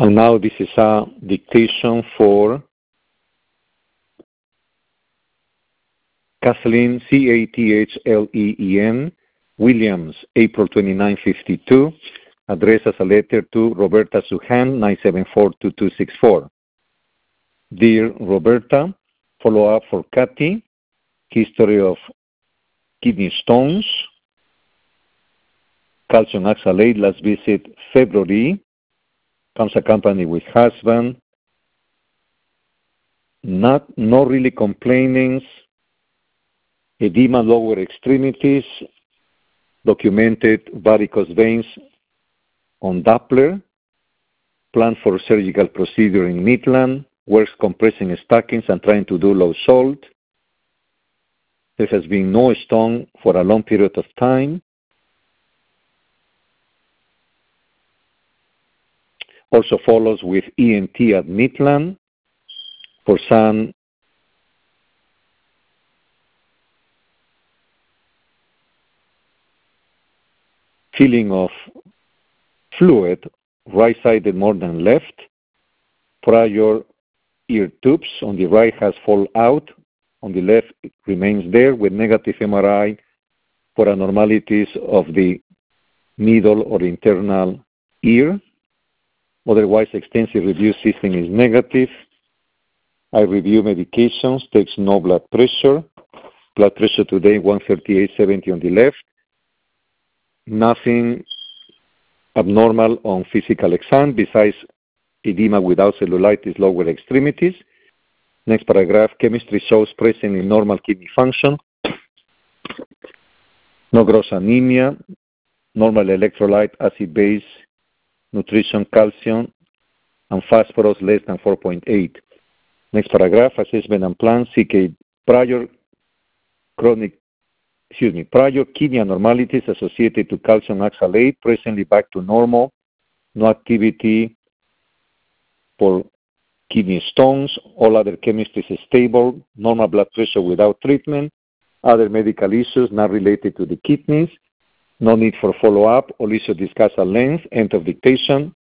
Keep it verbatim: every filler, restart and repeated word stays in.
And now this is a dictation for Kathleen, C A T H L E E N, Williams, April twenty-ninth, fifty-two, addressed as a letter to Roberta Suhan, nine seven four two two six four. Dear Roberta, follow-up for Kathy, history of kidney stones, calcium oxalate, last visit February, comes accompanied with husband, not, not really complaining, edema lower extremities, documented varicose veins on Doppler, plan for surgical procedure in Midland, works compressing stockings and trying to do low salt. There has been no stone for a long period of time. Also follows with E N T at Midland for some feeling of fluid, right-sided more than left. Prior ear tubes on the right has fall out. On the left, it remains there with negative M R I for abnormalities of the middle or internal ear. Otherwise, extensive review system is negative. I review medications, takes no blood pressure. Blood pressure today, one thirty-eight seventy on the left. Nothing abnormal on physical exam besides edema without cellulitis, lower extremities. Next paragraph, chemistry shows present in normal kidney function. No gross anemia, normal electrolyte, acid-base, nutrition, calcium, and phosphorus less than four point eight. Next paragraph, assessment and plan, C K, prior chronic, excuse me, prior kidney abnormalities associated to calcium oxalate, presently back to normal, no activity for kidney stones, all other chemistry is stable, normal blood pressure without treatment, other medical issues not related to the kidneys, no need for follow-up, all issues discussed at length, end of dictation.